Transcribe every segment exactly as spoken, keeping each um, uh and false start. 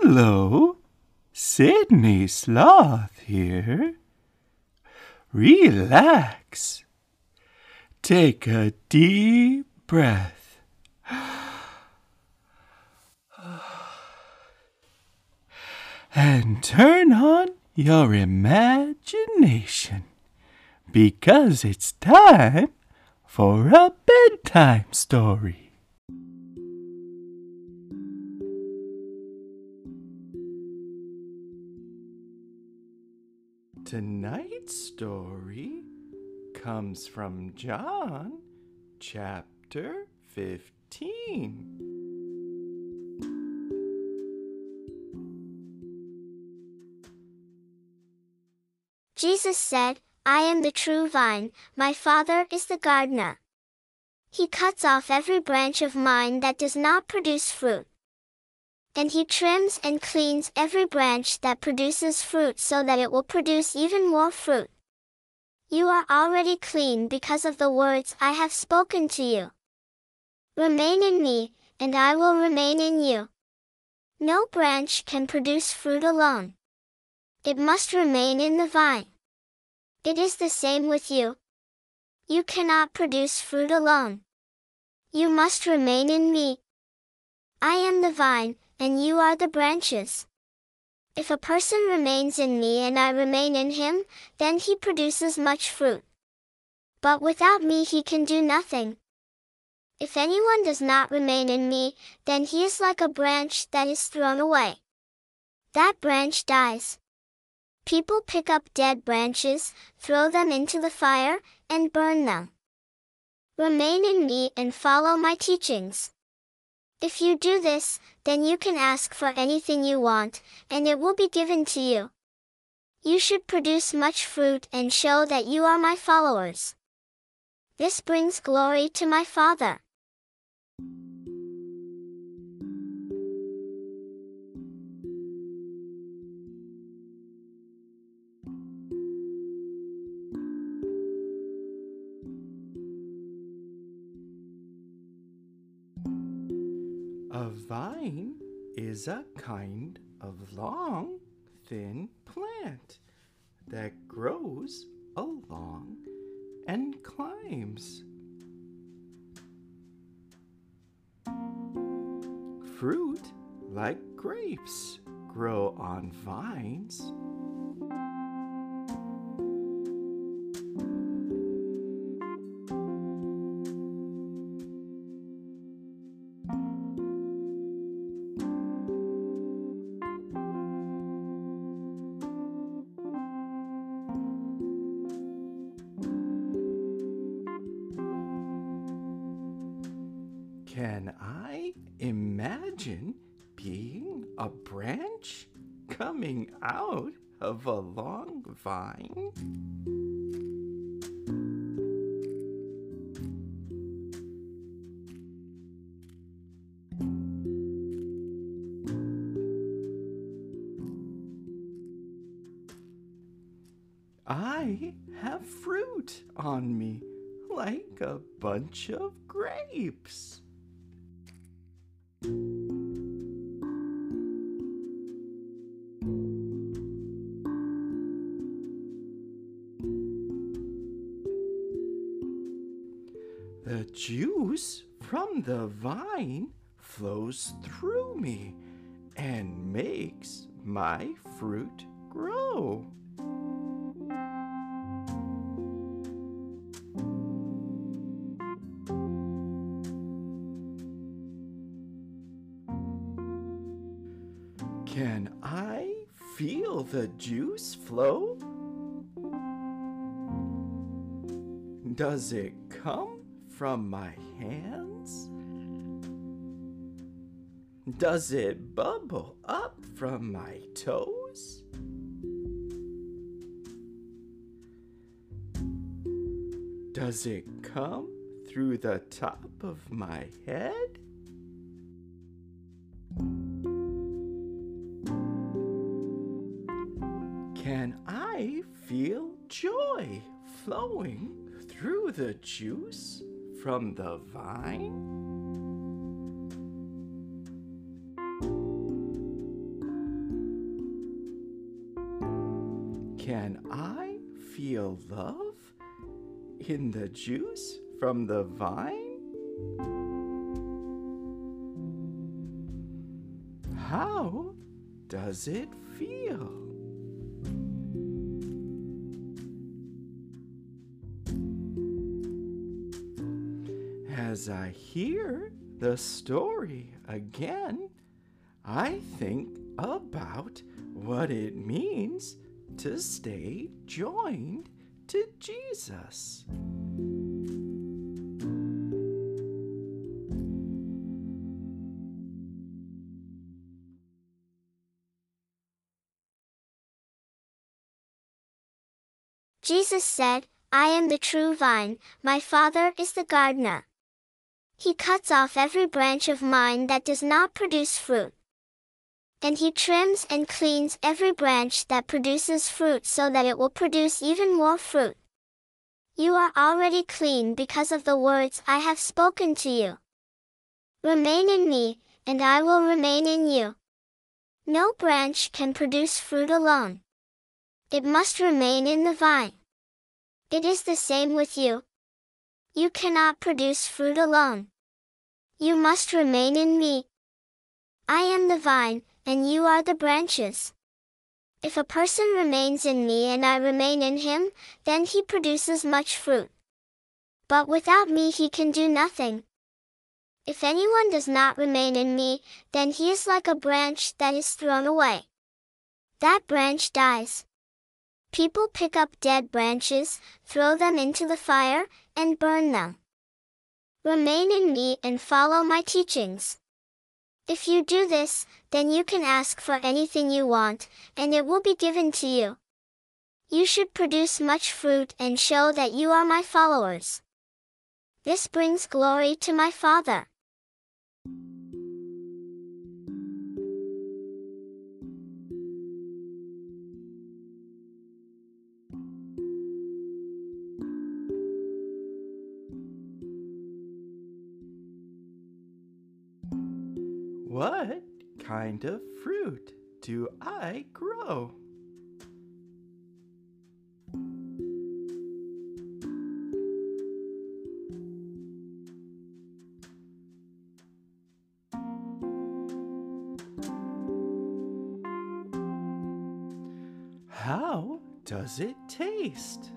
Hello, Sydney Sloth here. Relax. Take a deep breath. And turn on your imagination, because it's time for a bedtime story. Tonight's story comes from John chapter fifteen. Jesus said, I am the true vine, my Father is the gardener. He cuts off every branch of mine that does not produce fruit. And he trims and cleans every branch that produces fruit so that it will produce even more fruit. You are already clean because of the words I have spoken to you. Remain in me, and I will remain in you. No branch can produce fruit alone. It must remain in the vine. It is the same with you. You cannot produce fruit alone. You must remain in me. I am the vine, and you are the branches. If a person remains in me and I remain in him, then he produces much fruit. But without me he can do nothing. If anyone does not remain in me, then he is like a branch that is thrown away. That branch dies. People pick up dead branches, throw them into the fire, and burn them. Remain in me and follow my teachings. If you do this, then you can ask for anything you want, and it will be given to you. You should produce much fruit and show that you are my followers. This brings glory to my Father. A vine is a kind of long, thin plant that grows along and climbs. Fruit, like grapes, grow on vines. Can I imagine being a branch coming out of a long vine? I have fruit on me, like a bunch of grapes. The juice from the vine flows through me and makes my fruit grow. Can I feel the juice flow? Does it come from my hands? Does it bubble up from my toes? Does it come through the top of my head? Can I feel joy flowing through the juice from the vine? feel love in the juice from the vine? How does it feel? As I hear the story again, I think about what it means to stay joined to Jesus. Jesus said, I am the true vine, my Father is the gardener. He cuts off every branch of mine that does not produce fruit. And he trims and cleans every branch that produces fruit so that it will produce even more fruit. You are already clean because of the words I have spoken to you. Remain in me, and I will remain in you. No branch can produce fruit alone. It must remain in the vine. It is the same with you. You cannot produce fruit alone. You must remain in me. I am the vine, and you are the branches. If a person remains in me and I remain in him, then he produces much fruit. But without me he can do nothing. If anyone does not remain in me, then he is like a branch that is thrown away. That branch dies. People pick up dead branches, throw them into the fire, and burn them. Remain in me and follow my teachings. If you do this, then you can ask for anything you want, and it will be given to you. You should produce much fruit and show that you are my followers. This brings glory to my Father. What kind of fruit do I grow? How does it taste?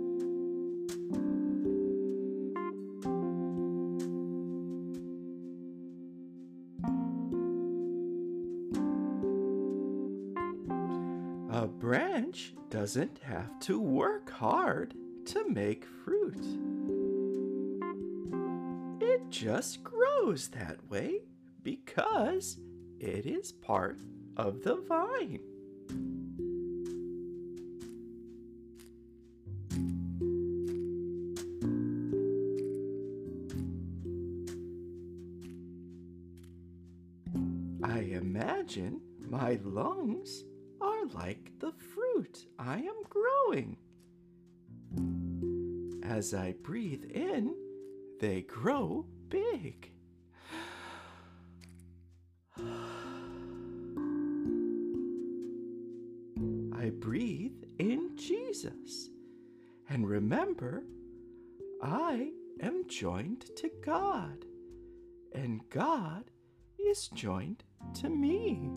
A branch doesn't have to work hard to make fruit. It just grows that way because it is part of the vine. I imagine my lungs are like the fruit I am growing. As I breathe in, they grow big. I breathe in Jesus and remember, I am joined to God, and God is joined to me.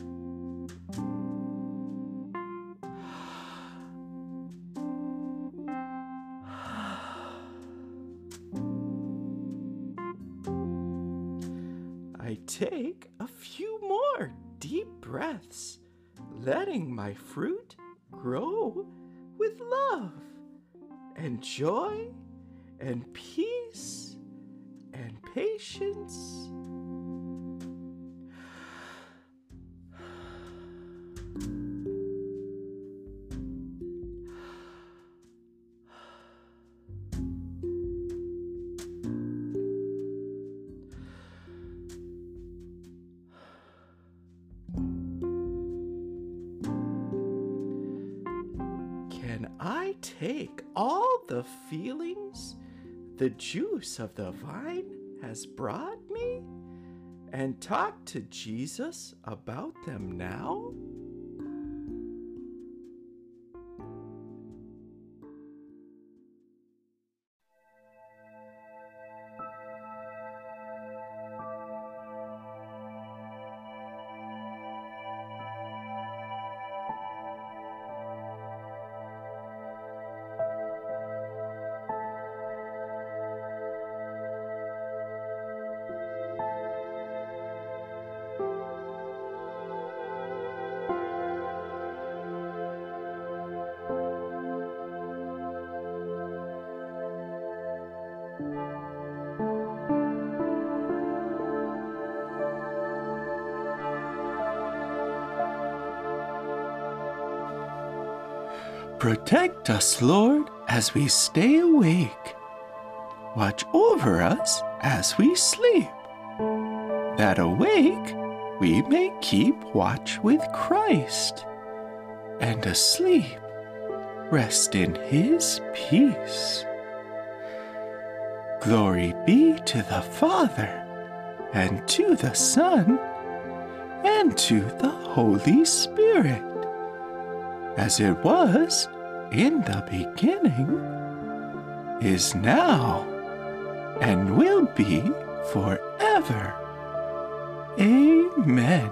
I take a few more deep breaths, letting my fruit grow with love and joy and peace and patience. Can I take all the feelings the juice of the vine has brought me and talk to Jesus about them now? Protect us, Lord, as we stay awake. Watch over us as we sleep, that awake we may keep watch with Christ, and asleep rest in his peace. Glory be to the Father, and to the Son, and to the Holy Spirit, as it was in the beginning, is now, and will be forever. Amen.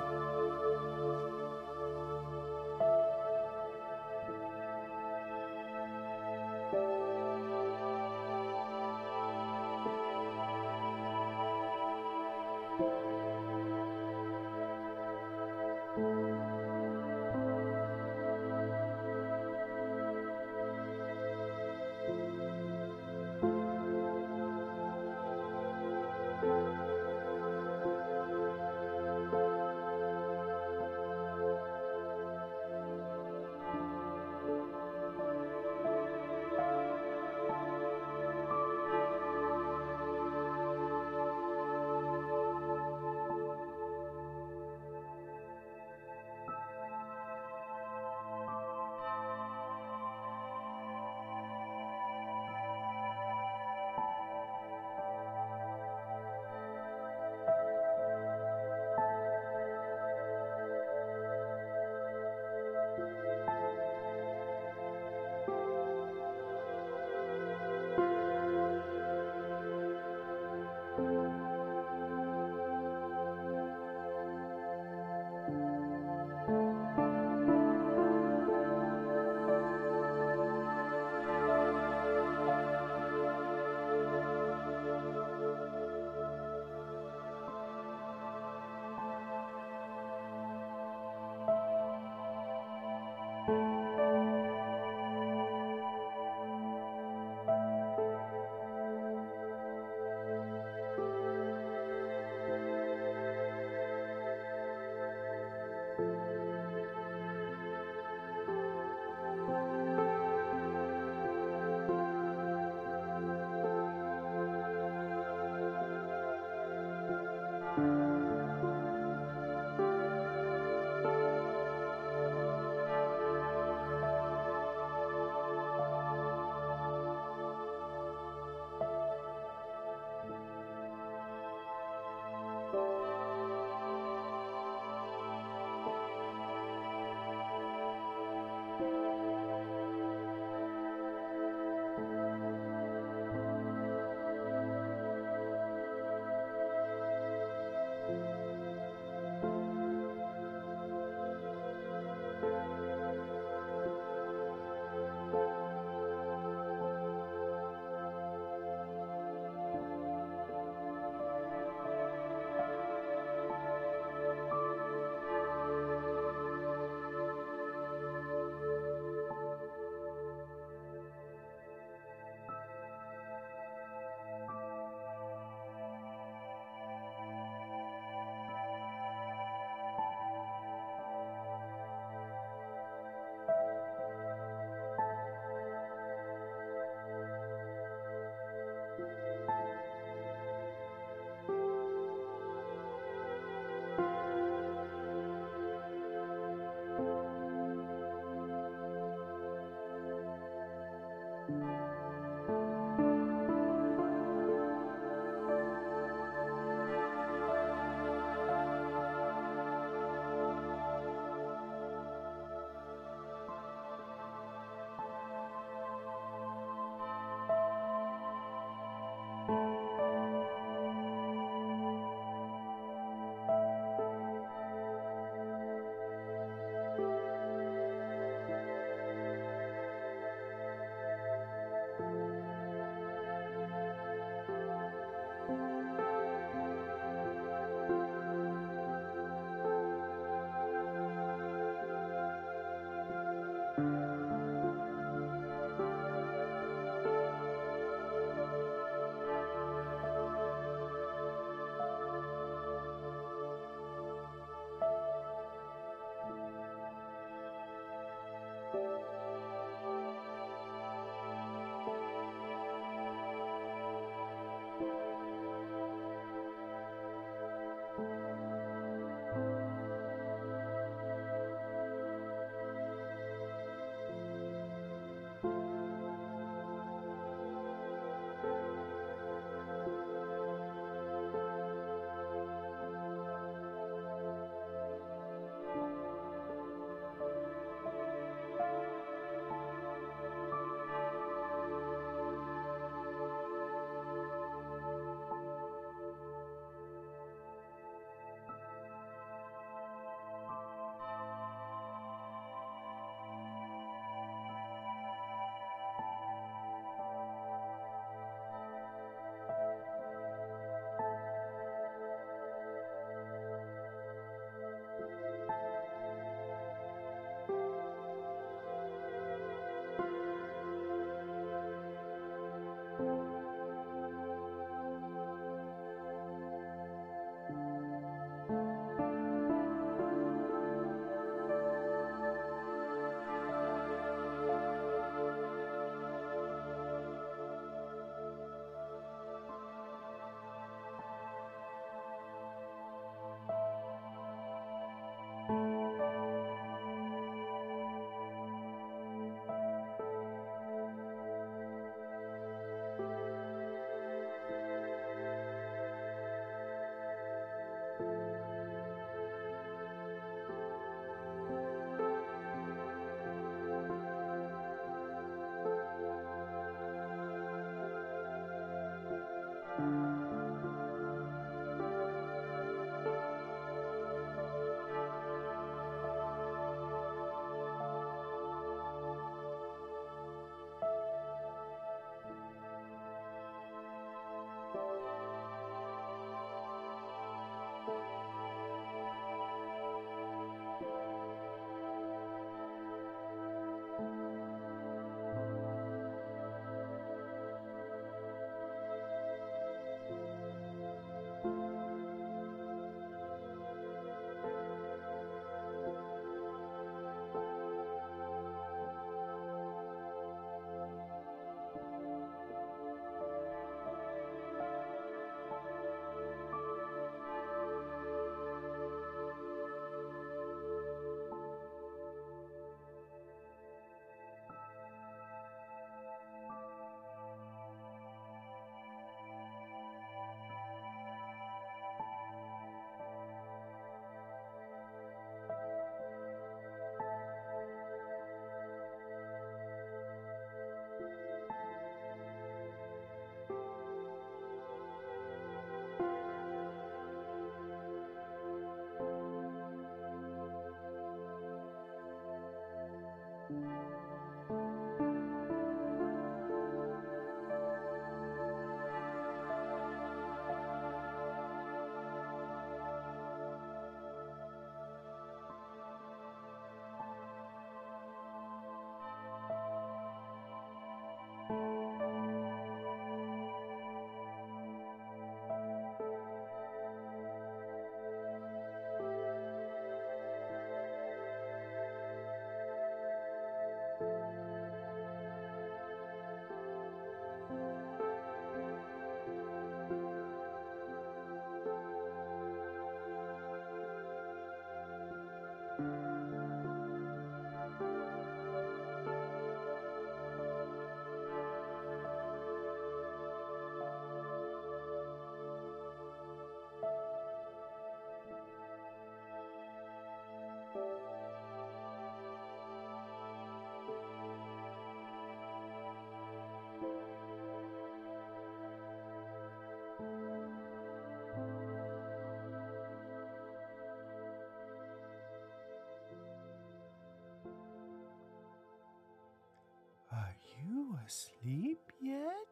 asleep yet?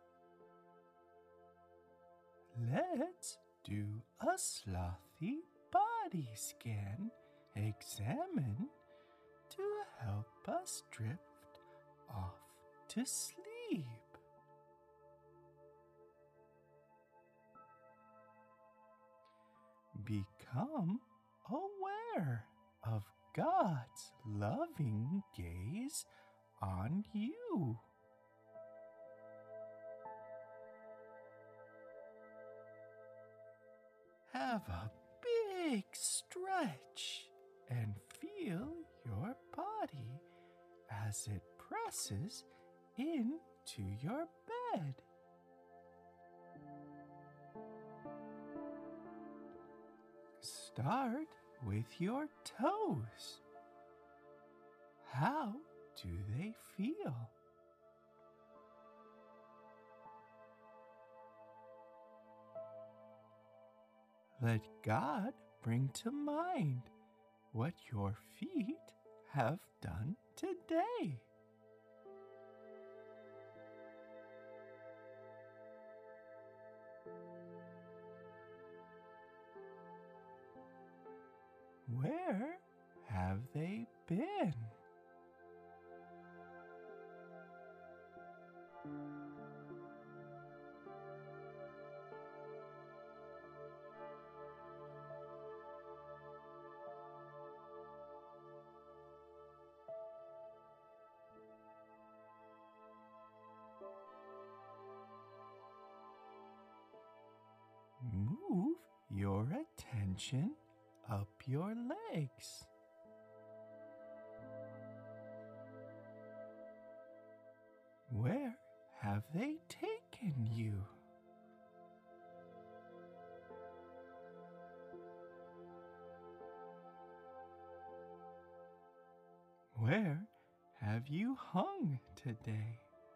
Let's do a slothy body scan examine to help us drift off to sleep. Become aware of God's loving gaze on you. Have a big stretch and feel your body as it presses into your bed. Start with your toes. How do they feel? Let God bring to mind what your feet have done today. Where have they been? Move your attention up your legs. Where have they taken you? Where have you hung today?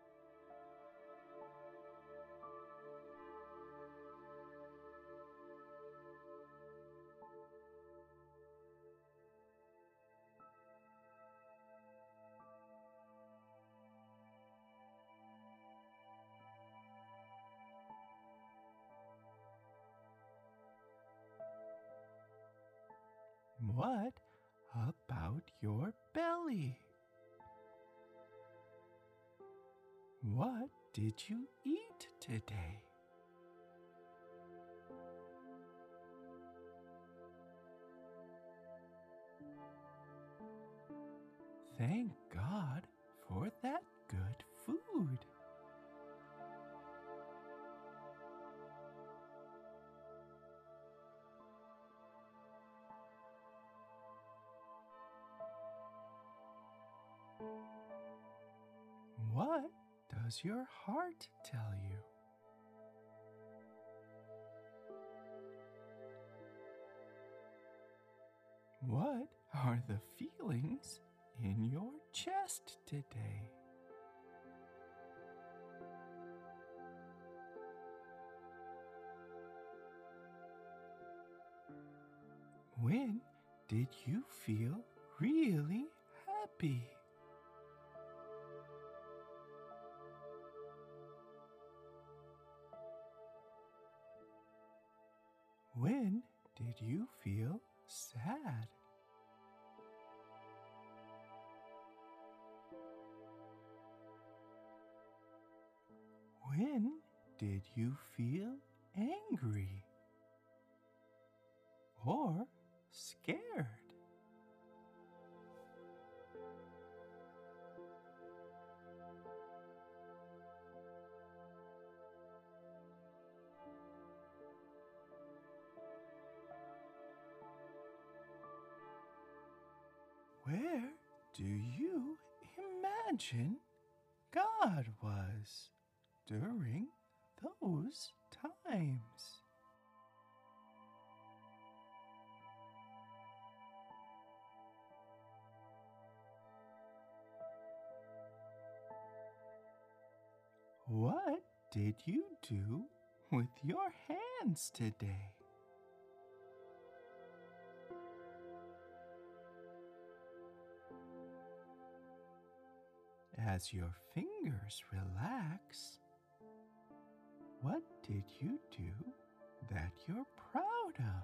What about your belly? What did you eat today? Thank God for that good food. What does your heart tell you? What are the feelings in your chest today? When did you feel really happy? When did you feel sad? When did you feel angry or scared? Where do you imagine God was during those times? What did you do with your hands today? as your fingers relax, what did you do that you're proud of?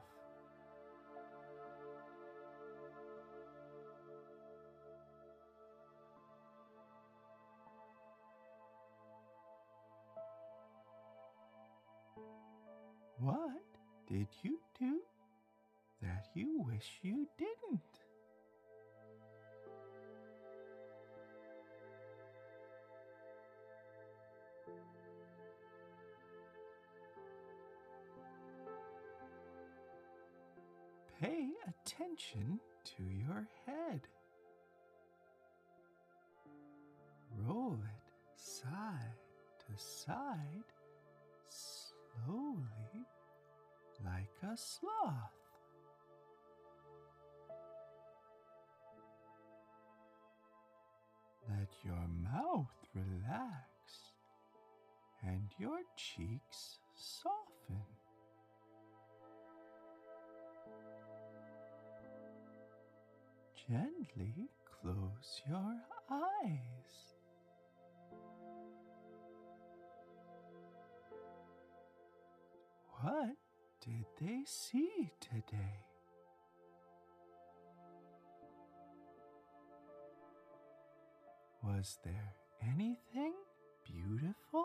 What did you do that you wish you didn't? Pay attention to your head. Roll it side to side slowly like a sloth. Let your mouth relax and your cheeks soften. Gently close your eyes. What did they see today? Was there anything beautiful?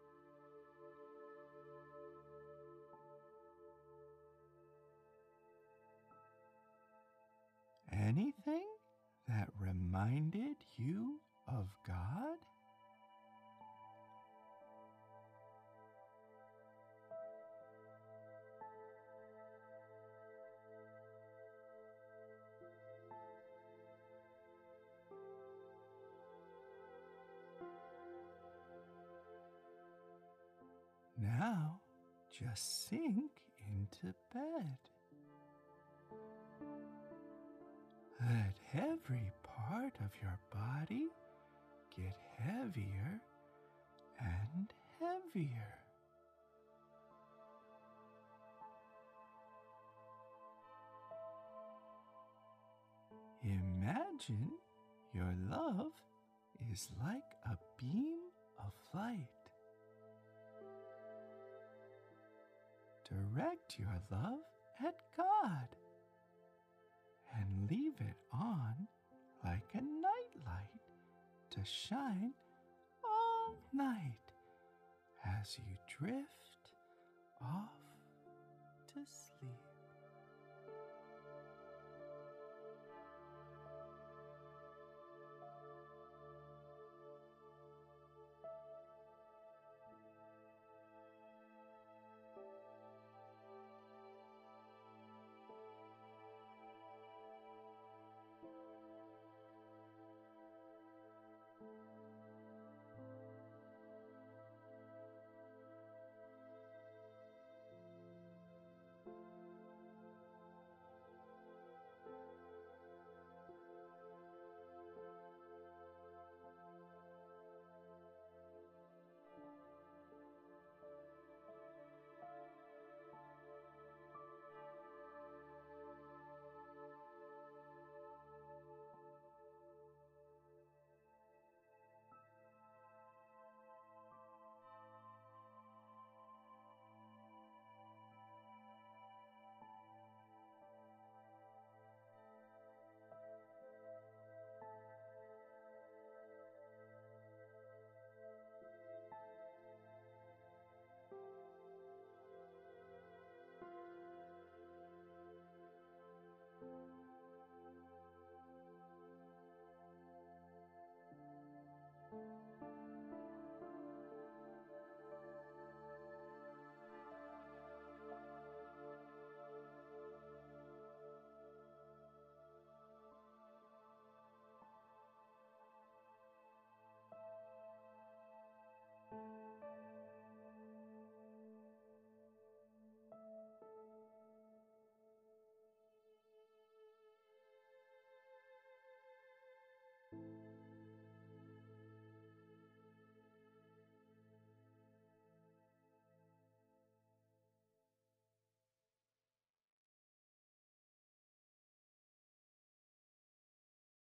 Anything that reminded you of God? Now just sink into bed. Let every part of your body get heavier and heavier. Imagine your love is like a beam of light. Direct your love at God and leave it on like a nightlight to shine all night as you drift off to sleep.